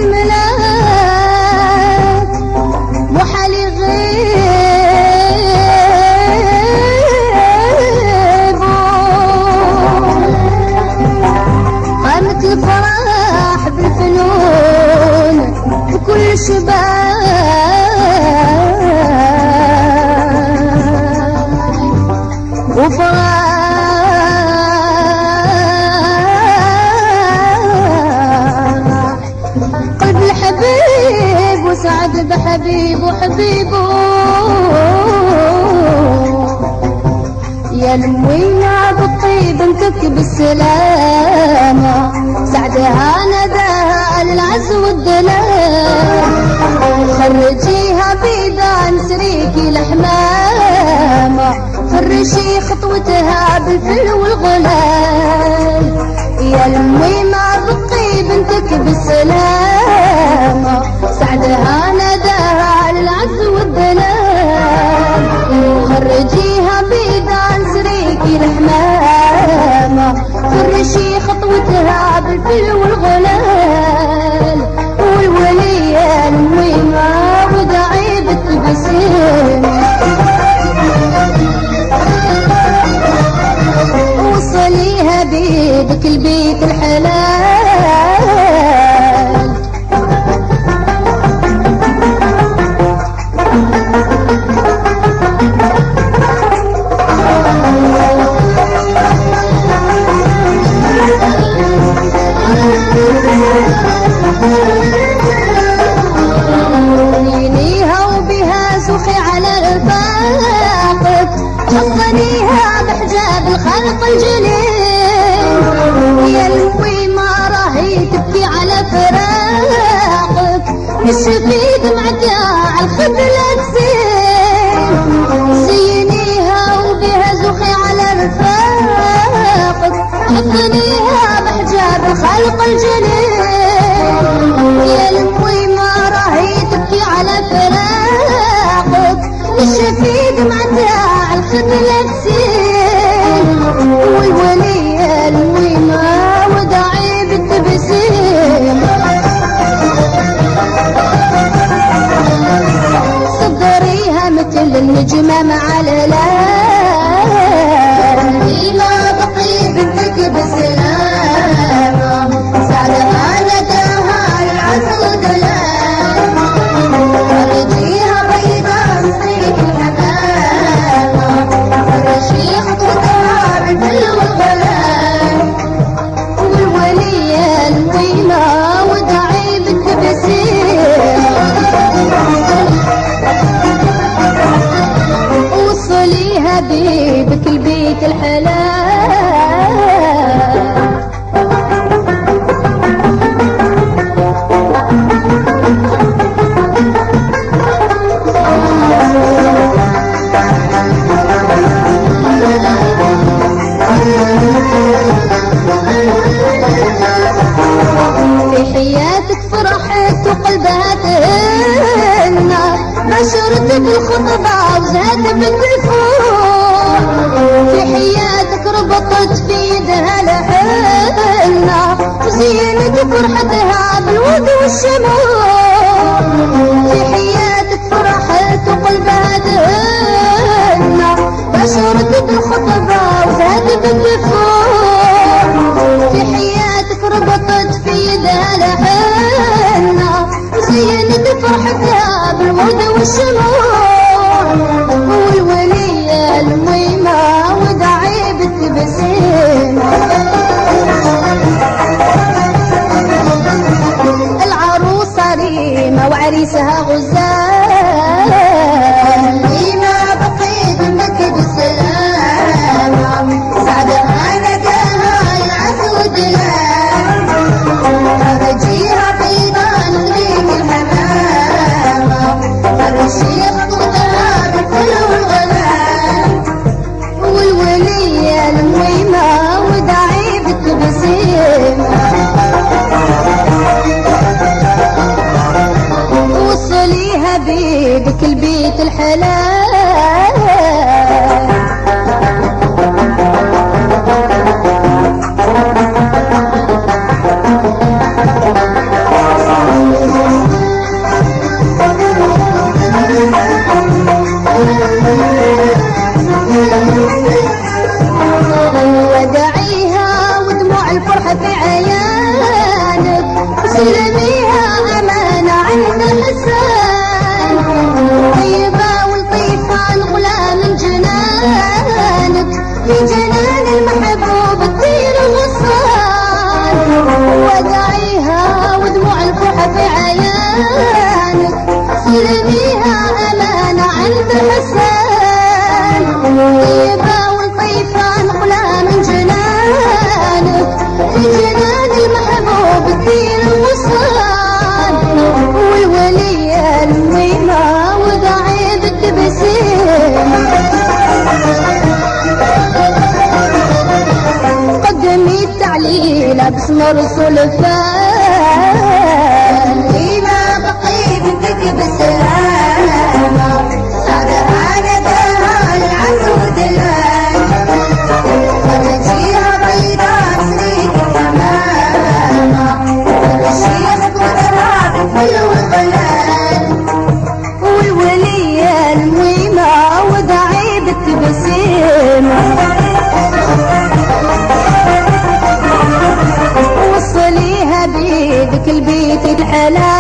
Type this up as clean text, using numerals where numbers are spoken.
الملاك محال يغيبون. قامت الفرح بالفنون في كل شباب وفرح قلب الحبيب وسعد بحبيب وحبيبه. يا الموينا بالطيب انتك بالسلامة سعدها نداها للعز والدلال. خرجيها بيدان سريكي الحمامة فرشي خطوتها بالفل والغلال. يا الموينا بالطيب انتك بالسلامة سعدها نداها للعز والدلال. خرجيها بيدان سريكي الحمامة فرشي خطوتها بالفل والغلال. والولية المويمة وداعي بالتبسيم وصليها بيدك البيت الحلال. ينيها وبها سخي على رفاقك حصنيها بحجاب الخلق الجليل. يا المويمة راهي تبكي على فراقك نشفي دمعتها على الخد تسيل. زينيها وبها زخي على رفاقك حصنيها بحجاب الخلق الجليل. يا المويمة راهي تبكي على فراقك نشفي دمعتها على الخد تسيل. والولية المويمة وداعي بالتبسيم صدريها مثل النجمة مع الهلال. ما بقي بنتك بالسلامة سعدها نداها للعز والدلال. خرجيها بيضاء سريك الحمامة فرشي خطوتها بالفل والغلال. والولية المويمة وداعي بالتبسيم وصليها بيدك البيت الحلال. في حياتك فرحت وقلبها تهنى بشرت بالخطبة وزهد بالتلفون. في حياتك ربطت في يدها لحنة وزينت فرحتها بالود والشموع. في حياتك فرحت وقلبها تهنى بشرت بالخطبة وزهد بالتلفون. في حياتك ربطت في يدها لحنة وزينت فرحتها بالورد والشموع. والولية المويمة وداعي بالتبسيم العروسة ريمة وعريسها غزال. ما بقيت منك بالسلامة سعدها نداها للعز والدلال. خرجيها بيضان سريك الحمامة فرشي خطوتها بالفل والغلال. والولية المويمة وداعي بالتبسيم وصليها سلميها أمانة عند الحسين، طيبة ولطيفة نقلة من جنانك، في جنان المحبوب تطير الغصان، وداعيها ودموع الفرحة في عيانك، سلميها أمانة عند الحسين، طيبة ولطيفة نقلة من جنانك، في جنان المحبوب تطير الغصان، والولية الميمة وداعي بالتبسيم، قدمي التعليل باسم رسول فان، لينا بقي بنتك بسلامة، صدرها نداها العسود الآن، وتجيها بيضاء سنيك تمامة، والشيخ قدرها بالفل والضلال، والولية الميمة وداعي بالتبسيم، وصليها بيدك البيت الحلال.